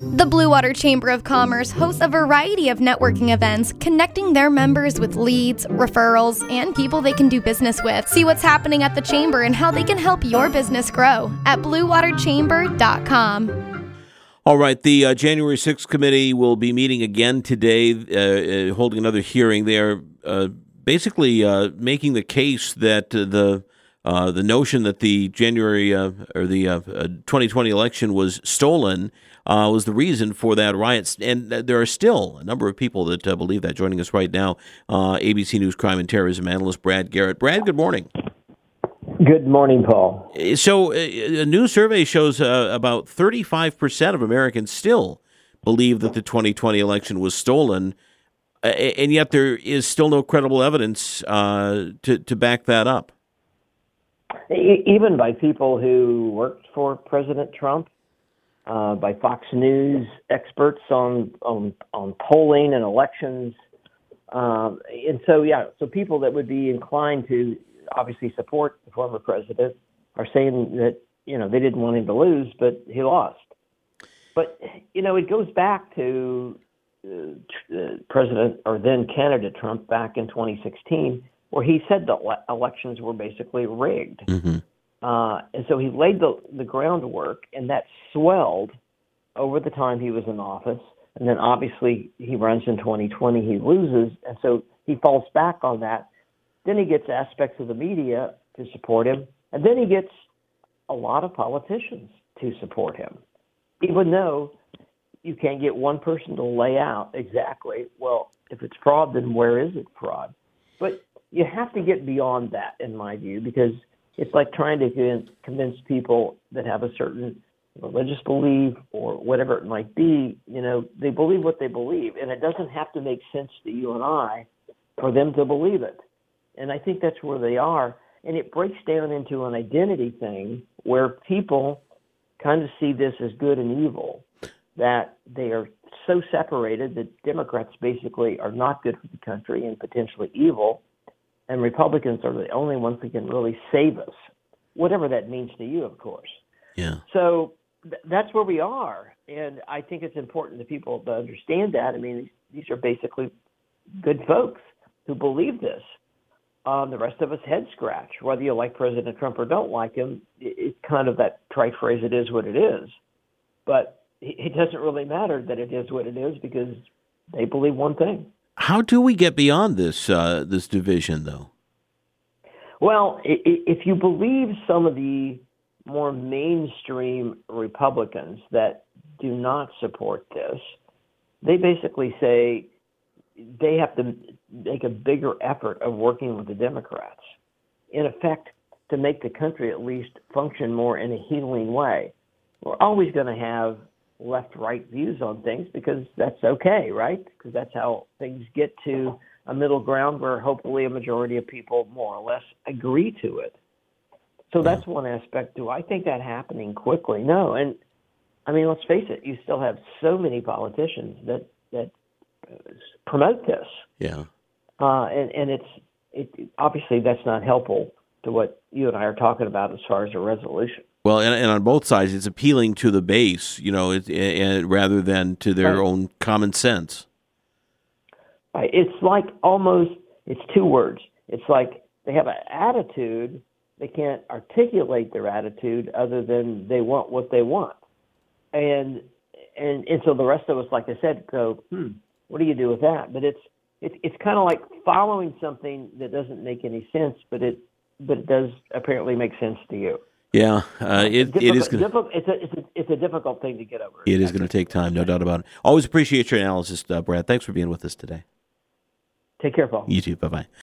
The Blue Water Chamber of Commerce hosts a variety of networking events, connecting their members with leads, referrals, and people they can do business with. See what's happening at the Chamber and how they can help your business grow at bluewaterchamber.com. All right, the January 6th committee will be meeting again today, holding another hearing. They are basically making the case that the notion that the January or the 2020 election was stolen was the reason for that riot. And there are still a number of people that believe that. Joining us right now, ABC News crime and terrorism analyst Brad Garrett. Brad, good morning. Good morning, Paul. So a new survey shows about 35% of Americans still believe that the 2020 election was stolen, and yet there is still no credible evidence to back that up. Even by people who worked for President Trump, by Fox News experts on polling and elections, and so people that would be inclined to obviously support the former president are saying that, they didn't want him to lose, but he lost. But, it goes back to President or then candidate Trump back in 2016, where he said the elections were basically rigged. Mm-hmm. And so he laid the groundwork, and that swelled over the time he was in office. And then obviously he runs in 2020, he loses, and so he falls back on that. Then he gets aspects of the media to support him, and then he gets a lot of politicians to support him, even though you can't get one person to lay out exactly, well, if it's fraud, then where is it fraud? But you have to get beyond that, in my view, because it's like trying to convince people that have a certain religious belief or whatever it might be, they believe what they believe, and it doesn't have to make sense to you and I for them to believe it. And I think that's where they are. And it breaks down into an identity thing where people kind of see this as good and evil, that they are so separated that Democrats basically are not good for the country and potentially evil, and Republicans are the only ones that can really save us, whatever that means to you, of course. Yeah. So that's where we are. And I think it's important to people to understand that. I mean, these are basically good folks who believe this. The rest of us head scratch, whether you like President Trump or don't like him. It's kind of that trite phrase, it is what it is. But it doesn't really matter that it is what it is because they believe one thing. How do we get beyond this this division, though? Well, if you believe some of the more mainstream Republicans that do not support this, they basically say they have to make a bigger effort of working with the Democrats, in effect, to make the country at least function more in a healing way. We're always going to have left-right views on things because that's okay, right? Because that's how things get to a middle ground where hopefully a majority of people more or less agree to it. So that's one aspect. Do I think that happening quickly? No. And, I mean, let's face it, you still have so many politicians that promote this. Yeah. And it obviously that's not helpful to what you and I are talking about as far as a resolution. Well, and on both sides, it's appealing to the base, rather than to their own common sense. It's like it's two words. It's like they have an attitude. They can't articulate their attitude other than they want what they want. And so the rest of us, like I said, go, what do you do with that? But it's kind of like following something that doesn't make any sense, but it does apparently make sense to you. Yeah, it is. It's a difficult thing to get over. It is going to take time, no doubt about it. Always appreciate your analysis, Brad. Thanks for being with us today. Take care, Paul. You too. Bye-bye.